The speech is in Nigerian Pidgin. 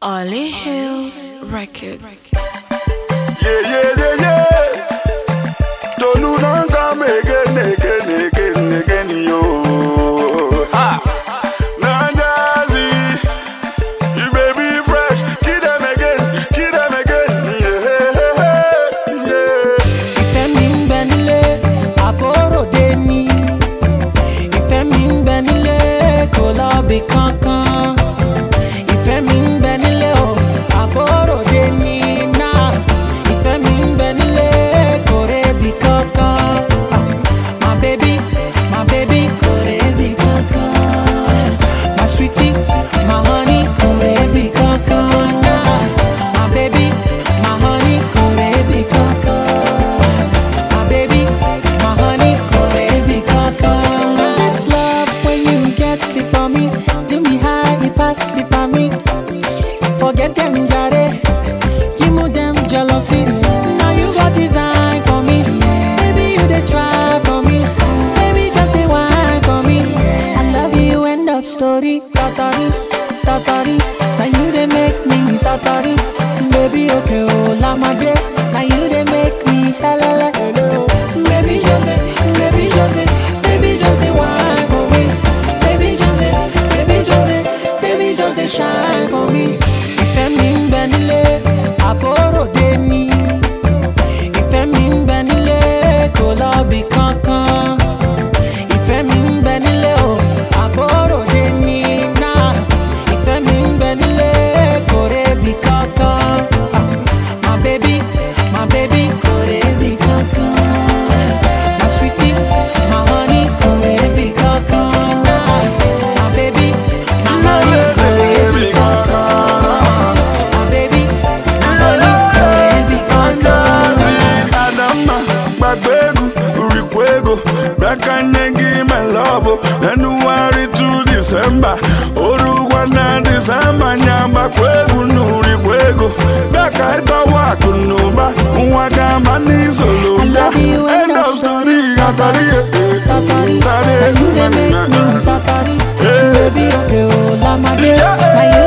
Ollie Hill Records. Yeah. Tolu don't come again, yo. Ha! Nandazi, you baby fresh, kill them again, yeah. Ìfẹ́ mi ń bẹ nílé, àbóròdé ni. Ìfẹ́ mi ń bẹ nílé, kò lọ bí kankan. Ìfẹ́ mi ń bẹ nílé o, àbóròdé ni náà. Ìfẹ́ mi ń bẹ nílé, kò rébi kankan. My baby, kò rébi kankan. My sweetie, my honey, kò rébi kankan náà. My baby, my honey, kò rébi kankan. My baby, my honey, kò rébi kankan. This love when you get it for me, do me high, it pass it by me. Forget them jare, you move them jealousy. Now you got design for me, baby you dey try for me, baby just dey whine for me. I love you, end of story. Tatari, now you dey make me tatari. Baby okay oh la maje, now you dey make me helele. Baby just dey whine for me, baby just dey shine for me. Ìfẹ́ mi ń bẹ nílé, àbóròdé ni. Ìfẹ́ mi ń bẹ nílé, kò lọ bí kankan. Ìfẹ́ mi ń bẹ nílé o, àbóròdé ni náà. Ìfẹ́ mi ń bẹ nílé, kò rébi kankan. My baby, kò rébi kankan. My sweetie, my honey, kò rébi kankan náà. My baby, my honey, kò rébi kankan. My baby, my honey, kò rébi kankan. Adama, Bagbegu, Urikwego, Bakanegi, my love, January to December, Uruguana, December, Nyamakwegu, Nurikwego, Bakarba Wakunuba, Wagamani, Solunda, end of story, Tatari, now you dey make me tatari. Baby okay oh la maje, now you